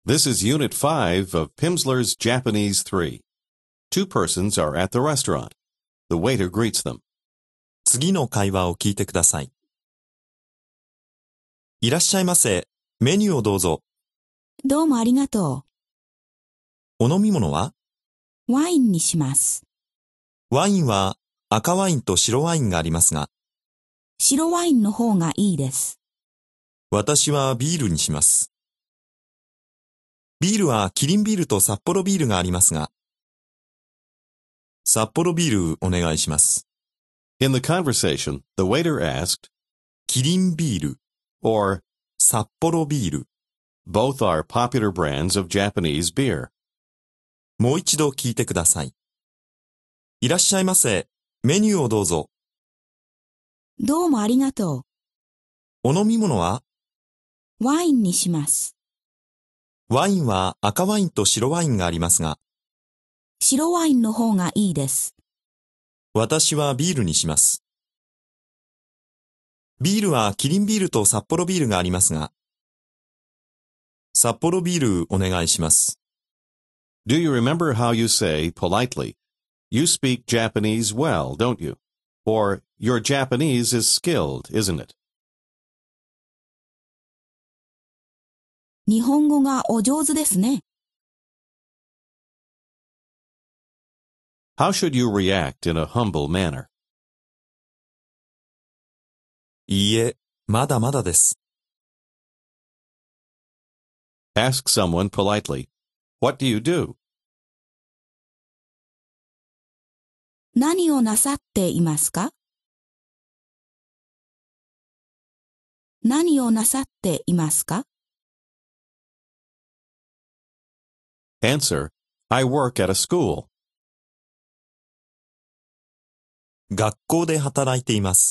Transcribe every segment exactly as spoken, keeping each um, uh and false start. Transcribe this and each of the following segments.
This is Unit five of Pimsleur's Japanese three. Two persons are at the restaurant. The waiter greets them. 次の会話を聞いてください。いらっしゃいませ。メニューをどうぞ。 どうもありがとお飲み物は？ う。ワインにします。 ワインは赤ワインと白ワインがありますが、 白ワインの方がいいです。 私はビールにします。ビールはキリンビールと札幌ビールがありますが、札幌ビールお願いします。 In the conversation, the waiter asked, キリンビール or 札幌ビール。 both are popular brands of Japanese beer. もう一度聞いてください。いらっしゃいませ。メニューをどうぞ。 どうもありがとお飲み物は？ う。ワインにします。 ワインは赤ワインと白ワインがありますが、 白ワインの方がいいです。 私はビールにします。ビールはキリンビールと札幌ビールがありますが、札幌ビールお願いします。 Do you remember how you say politely, "You speak Japanese well, don't you?" Or, "Your Japanese is skilled, isn't it?" 日本語がお上手ですね。 How should you react in a humble manner? いいえ、まだまだです。 Ask someone politely, "What do you do?" 何をなさっていますか？何をなさっていますか？ Answer, "I work at a school." 学校で働いています。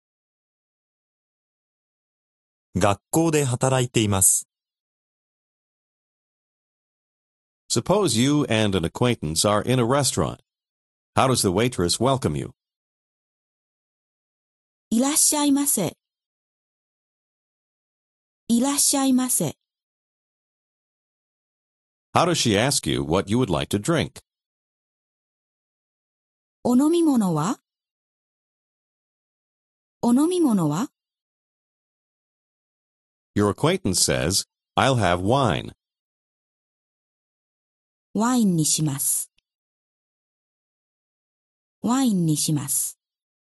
学校で働いています。 Suppose you and an acquaintance are in a restaurant. How does the waitress welcome you? いらっしゃいませ。いらっしゃいませ。 How does she ask you what you would like to drink? お飲み物は？お飲み物は？ Your acquaintance says, "I'll have wine." ワインにします。ワインにします。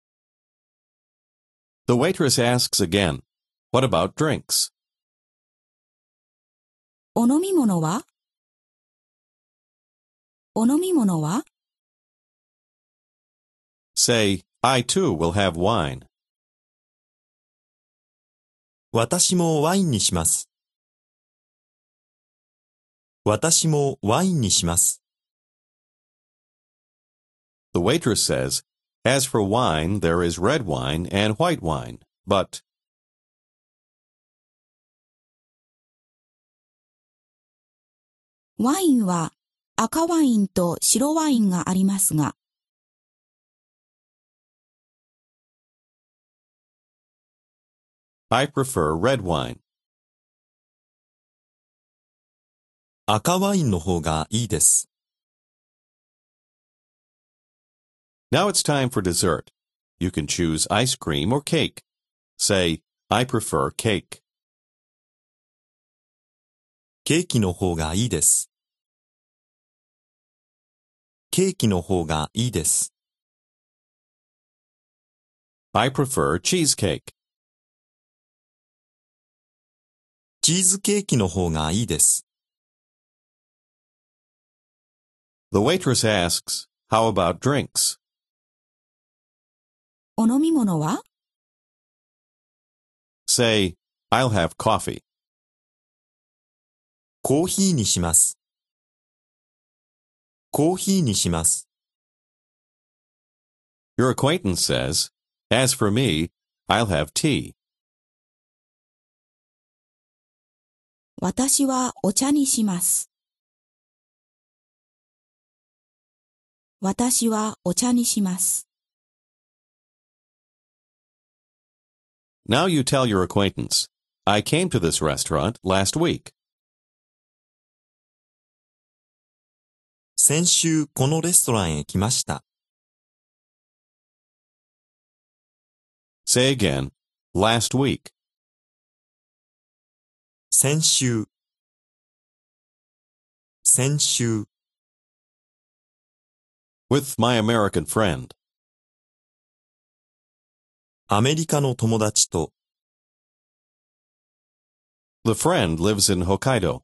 The waitress asks again, "What about drinks?" お飲み物は？お飲み物は？ Say, "I too will have wine." 私もワインにします。私もワインにします。 The waitress says, "As for wine, there is red wine and white wine, but..." ワインは赤ワインと白ワインがありますが、 I prefer red wine. 赤ワインの方がいいです。 Now it's time for dessert. You can choose ice cream or cake. Say, "I prefer cake." ケーキの方がいいです。ケーキの方がいいです。 I prefer cheesecake. チーズケーキの方がいいです。 The waitress asks, "How about drinks?" お飲み物は？ Say, "I'll have coffee." コーヒーにします。コーヒーにします。 Your acquaintance says, "As for me, I'll have tea." 私はお茶にします。私はお茶にします。 Now you tell your acquaintance, "I came to this restaurant last week." 先週このレストランへ来ました。 Say again. Last week. 先週、先週、 With my American friend. アメリカの友達と、 The friend lives in Hokkaido.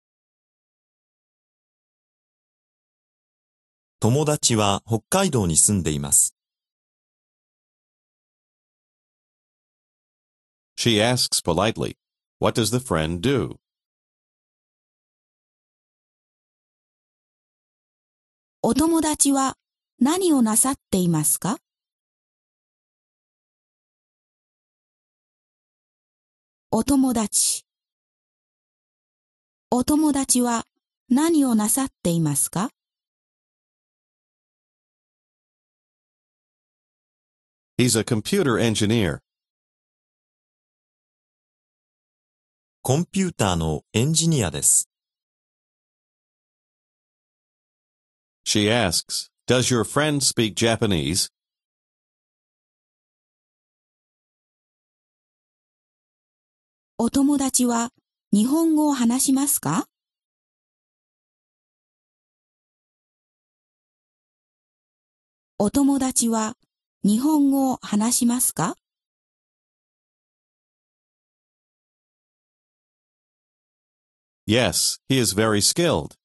友達は北海道に住んでいます。 She asks politely, what does the friend do? お友達は何をなさっていますか？お友達。お友達は何をなさっていますか？ He's a computer engineer. コンピューターのエンジニアです。 She asks, does your friend speak Japanese? お友達は日本語を話しますか？お友達は日本語を話しますか？ Yes, he is very skilled.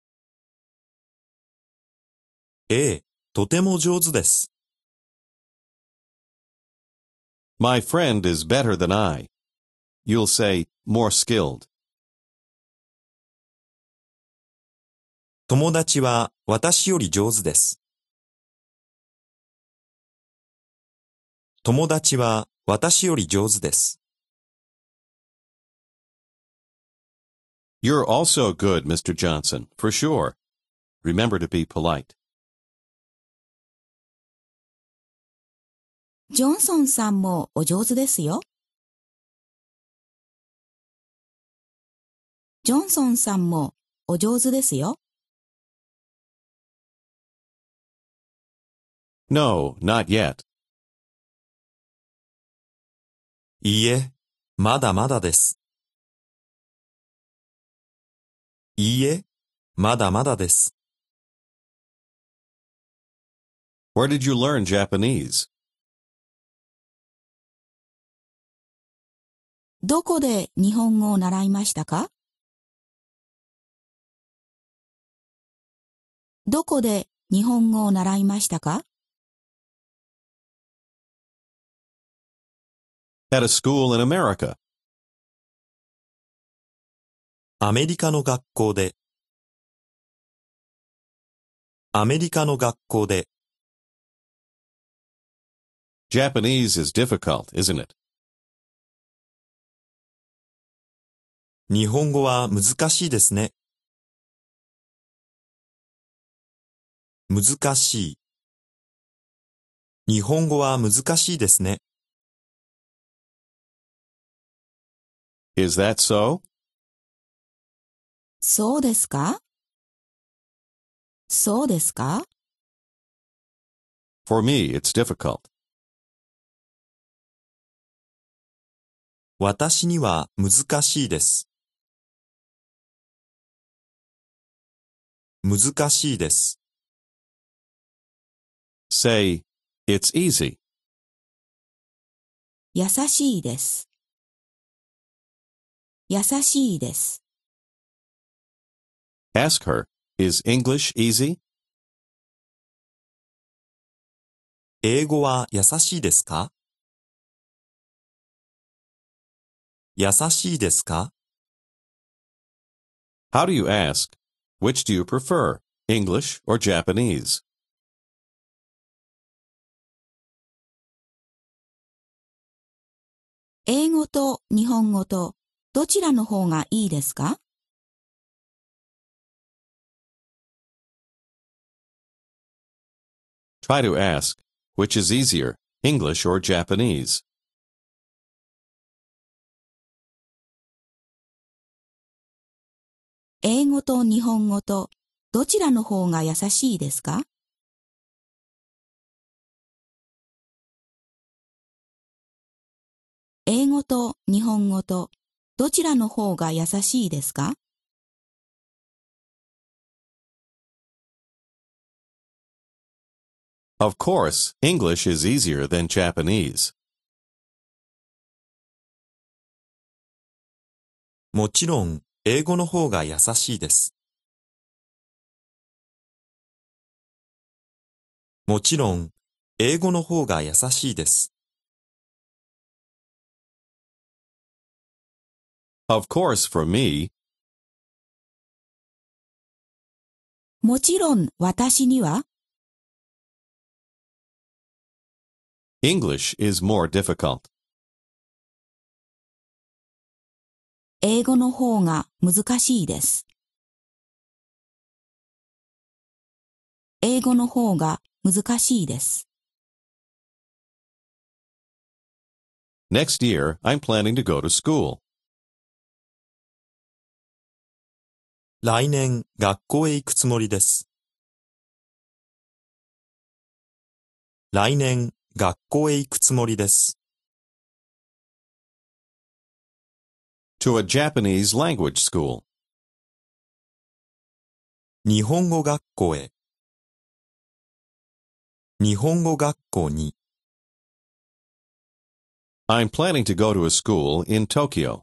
ええ、とても上手です。 My friend is better than I. You'll say, more skilled. 友達は私より上手です。友達は私より上手です。 You're also good, Mister Johnson, for sure. Remember to be polite. ジョンソンさんもお上手ですよ。ジョンソンさんもお上手ですよ。 No, not yet. いいえ、まだまだです。いいえ、まだまだです。 Where did you learn Japanese? どこで日本語を習いましたか？どこで日本語を習いましたか？ At a school in America. アメリカの学校で。アメリカの学校で。 Japanese is difficult, isn't it? 日本語は難しいですね。難しい。日本語は難しいですね。 Is that so? そうですか？そうですか？ For me, it's difficult. 私には難しいです。難しいです。 Say, it's easy. 優しいです。優しいです。 Ask her, is English easy? 英語は優しいですか？優しいですか？ How do you ask? Which do you prefer, English or Japanese? 英語と日本語とどちらの方がいいですか？ Try to ask, which is easier, English or Japanese? 英語と日本語とどちらの方が優しいですか？英語と日本語とどちらの方が優しいですか？ Of course, English is easier than Japanese. もちろん、英語の方が優しいです。もちろん、英語の方が優しいです。 Of course, for me, もちろん私には English is more difficult. 英語の方が難しいです。英語の方が難しいです。 Next year, I'm planning to go to school. 来年、学校へ行くつもりです。来年、学校へ行くつもりです。 To a Japanese language school. 日本語学校へ。日本語学校に。 I'm planning to go to a school in Tokyo.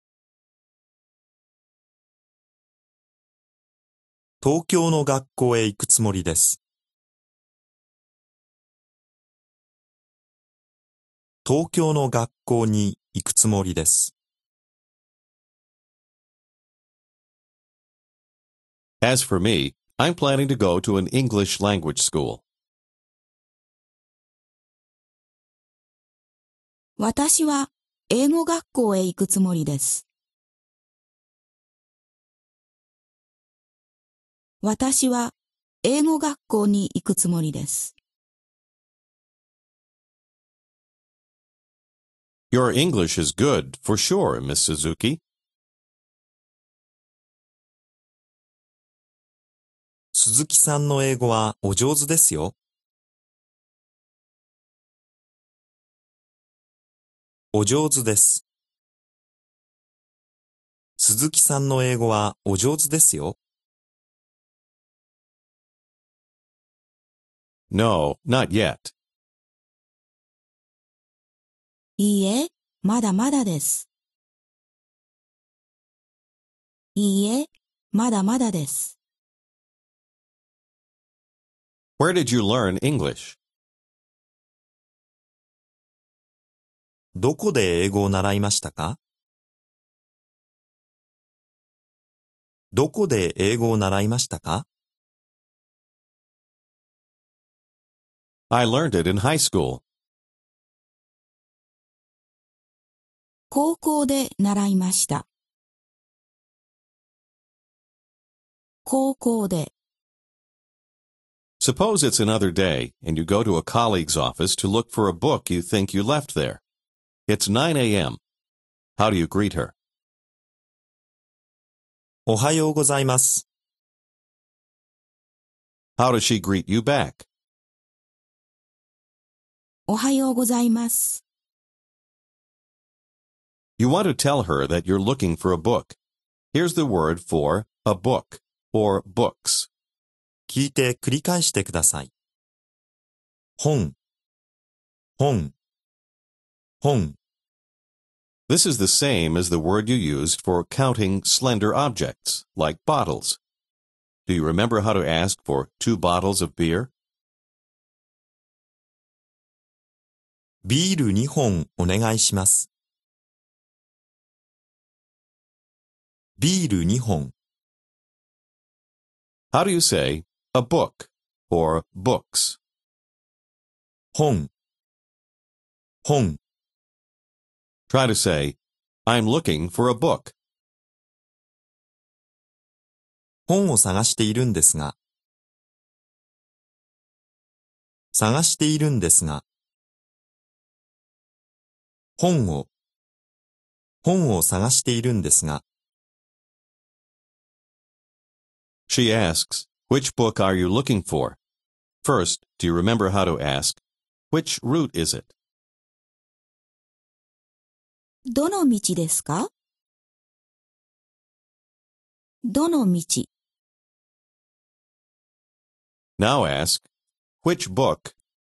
東京の学校へ行くつもりです。東京の学校に行くつもりです。 As for me, I'm planning to go to an English language school. 私は英語学校へ行くつもりです。私は英語学校に行くつもりです。 Your English is good, for sure, Miss Suzuki. 鈴木さんの英語はお上手ですよ。お上手です。鈴木さんの英語はお上手ですよ。 No, not yet. いいえ、まだまだです。いいえ、まだまだです。 Where did you learn English? どこで英語を習いましたか？どこで英語を習いましたか？ I learned it in high school. 高校で習いました。高校で。 Suppose it's another day, and you go to a colleague's office to look for a book you think you left there. It's nine a.m. How do you greet her? おはようございます。 How does she greet you back? おはようございます。 You want to tell her that you're looking for a book. Here's the word for a book, or books. 聞いて繰り返してください。本、本、本。 This is the same as the word you used for counting slender objects, like bottles. Do you remember how to ask for two bottles of beer? ビールにほんお願いします。ビールにほん。 How do you say a book or books? 本、本。 Try to say, I'm looking for a book. 本を探しているんですが。探しているんですが。本を、本を探しているんですが。 She asks, Which book are you looking for? First, do you remember how to ask, which route is it? どの道ですか？どの道。 Now ask, which book?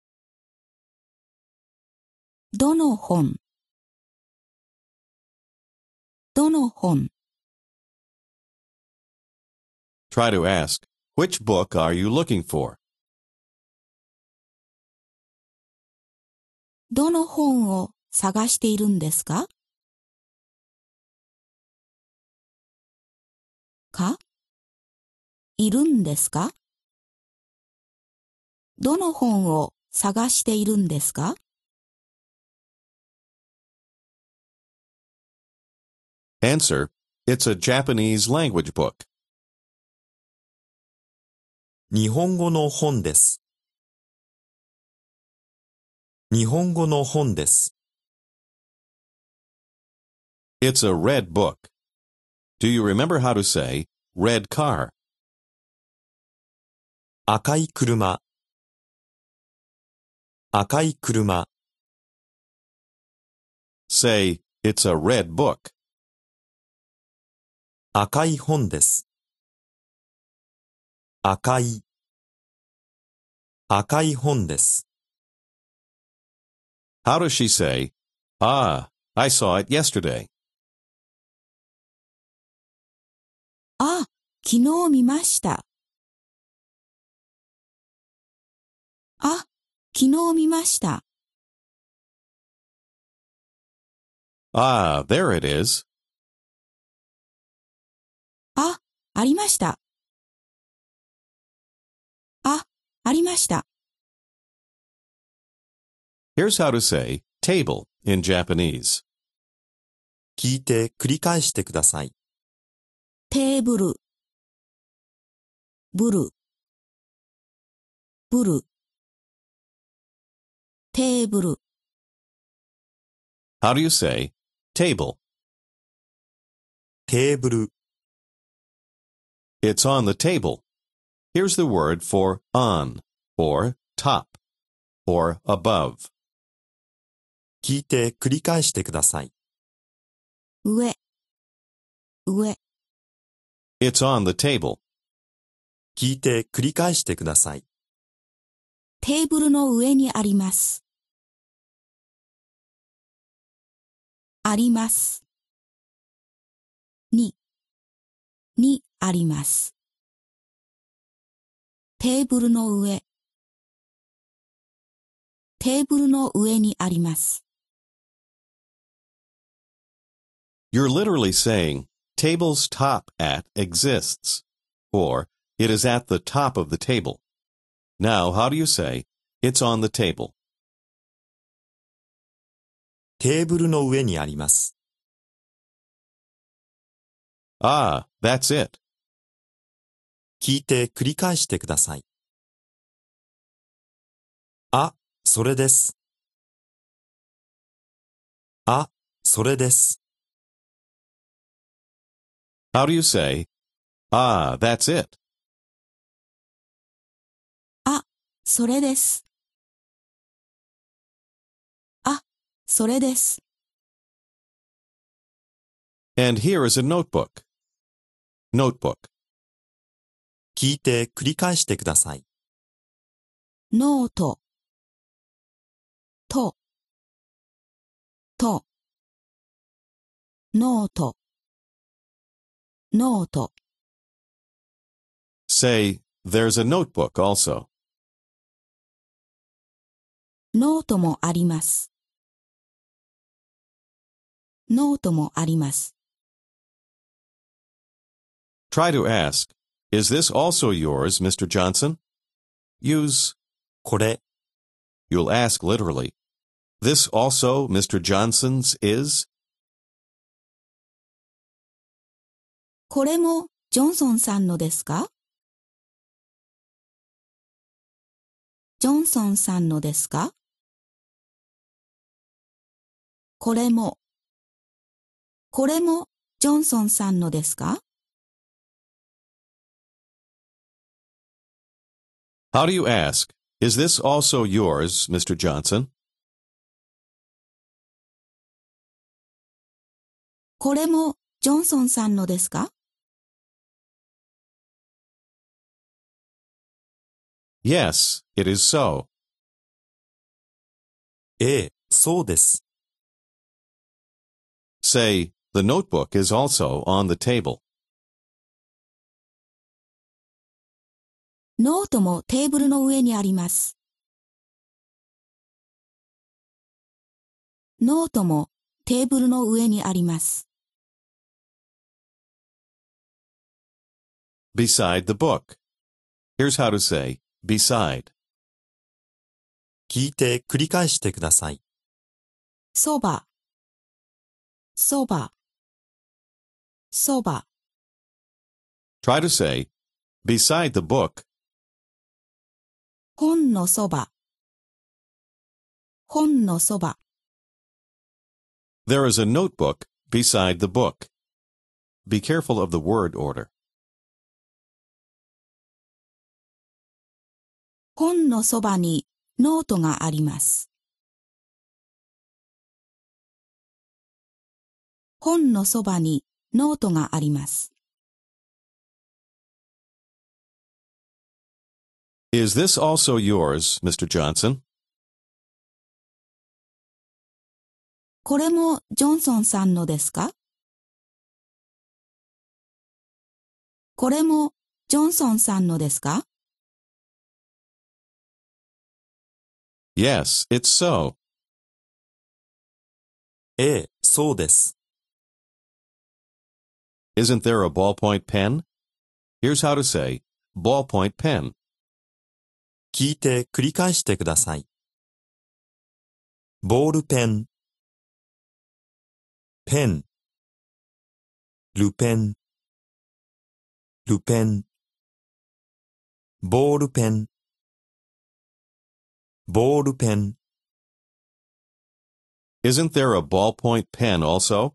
どの本。どの本。 Try to ask, which book are you looking for? どの本を探しているんですか？か？いるんですか？どの本を探しているんですか？ Answer, it's a Japanese language book. 日本語の本です。日本語の本です。 It's a red book. Do you remember how to say red car? 赤い車。赤い車。 Say, it's a red book. 赤い本です。赤い。赤い本です。 How does she say, ah, I saw it yesterday? あ、昨日見ました。あ、昨日見ました。 Ah, there it is. あ、ありました。あ、ありました。 Here's how to say table in Japanese. 聞いて繰り返してください。 テーブル、ブル、ブル、テーブル。 How do you say table? テーブル。 It's on the table. Here's the word for on, or top, or above. 聞いて繰り返してください。 上、上。 It's on the table. 聞いて繰り返してください。 テーブルの上にあります。あります。に、にあります。テーブルの上。テーブルの上にあります。 You're literally saying, table's top at exists, or it is at the top of the table. Now, how do you say, it's on the table? テーブルの上にあります。 Ah, that's it. 聞いて繰り返してください。あ、それです。あ、それです。 How do you say, ah, that's it? あ、それです。あ、それです。 And here is a notebook. Notebook. 聞いて繰り返してください。 ノート、と、と、ノート、ノート。 Say, there's a notebook also. ノートもあります。ノートもあります。 Try to ask, is this also yours, Mister Johnson? Use これ、 You'll ask literally, this also Mister Johnson's is? これもジョンソンさんのですか？ジョンソンさんのですか？これも、これもジョンソンさんのですか？ How do you ask, Is this also yours, Mister Johnson? これもジョンソンさんのですか？ Yes, it is so. ええ、そうです。 Say, The notebook is also on the table. ノートもテーブルの上にあります。ノートもテーブルの上にあります。 Beside the book. Here's how to say, beside. 聞いて繰り返してください。 そば、そば、そば。 Try to say, beside the book. 本のそば、本のそば。 There is a notebook beside the book. Be careful of the word order. 本のそばにノートがあります。本のそばにノートがあります。 Is this also yours, Mister Johnson? これもジョンソンさんのですか？これもジョンソンさんのですか？ Yes, it's so. ええ、そうです。 Isn't there a ballpoint pen? Here's how to say, ballpoint pen. 聞いて繰り返してください。ボールペン、ペン、ルペン、ルペン、ボールペン、ボールペン。 Isn't there a ballpoint pen also?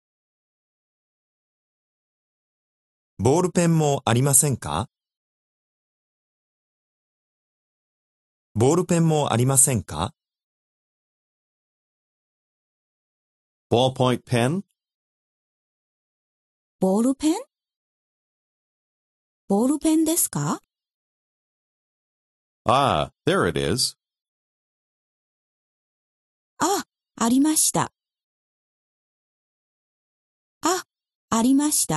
ボールペンもありませんか？ボールペンもありませんか？ Ballpoint pen? ボールペン？ボールペンですか？ Ah, there it is. あ、ありました。あ、ありました。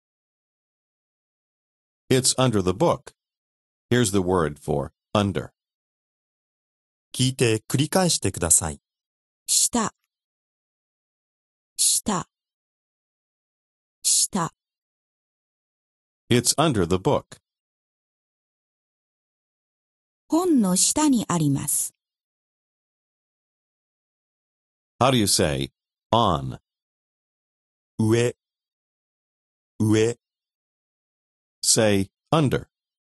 It's under the book. Here's the word for under. 聞いて繰り返してください。 下、下、下。 It's under the book. 本の下にあります。 How do you say on? 上、上、 Say under.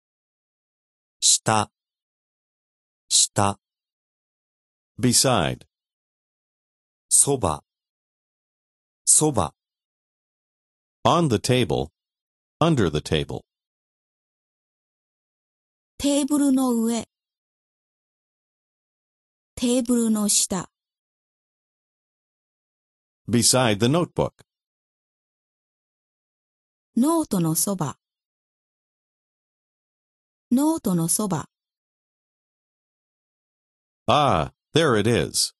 下、下、 Beside. そば、そば。 On the table. Under the table. テーブルの上、テーブルの下。 Beside the notebook. ノートのそば、ノートのそば。 Ah, there it is.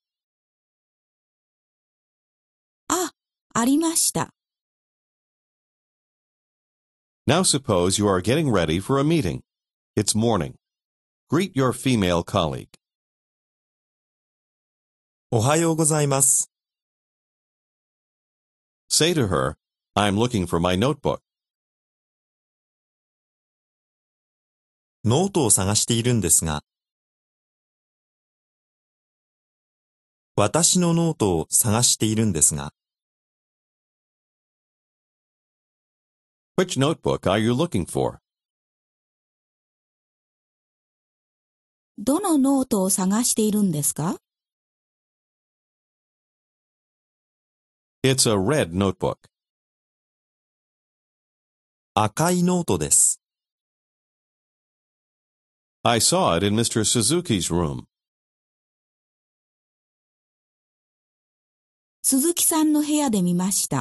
あ、ありました。 Now suppose you are getting ready for a meeting. It's morning. Greet your female colleague. おはようございます。 Say to her, I'm looking for my notebook. ノートを探しているんですが、私のノートを探しているんですが、 Which notebook are you looking for? どのノートを探しているんですか？ It's a red notebook. 赤いノートです。 I saw it in Mister Suzuki's room. 鈴木さんの部屋で見ました。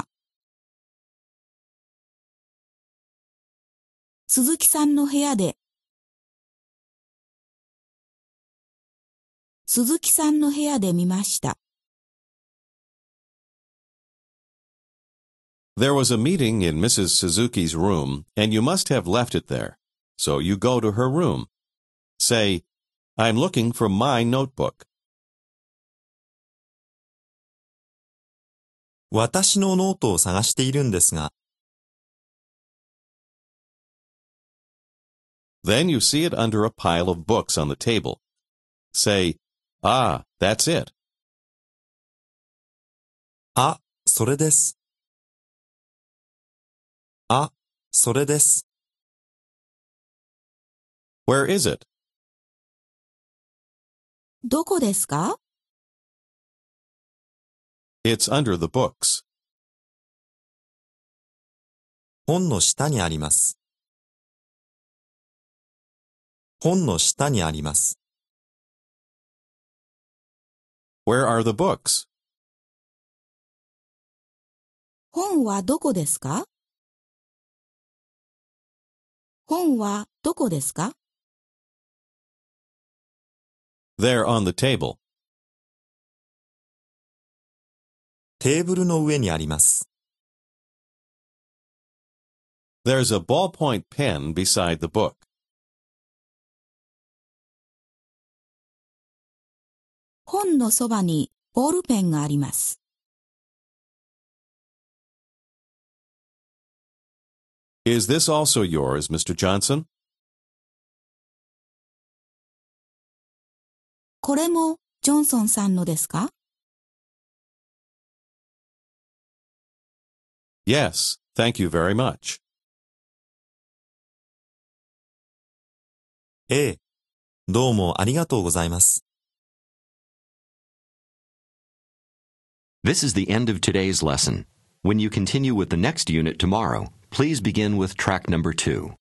鈴木さんの部屋で。鈴木さんの部屋で見ました。 There was a meeting in Missus Suzuki's room, and you must have left it there. So you go to her room. Say, I'm looking for my notebook. 私のノートを探しているんですが、 Then you see it under a pile of books on the table. Say, ah, that's it. あ、それです。あ、それです。 Where is it? どこですか？ It's under the books. 本の下にあります。本の下にあります。 Where are the books? 本はどこですか？本はどこですか？ They're on the table. テーブルの上にあります。 There's a ballpoint pen beside the book. 本のそばにボールペンがあります。 Is this also yours, Mister Johnson? これもジョンソンさんのですか？ Yes, thank you very much. ええ、どうもありがとうございます。 This is the end of today's lesson. When you continue with the next unit tomorrow, please begin with track number two.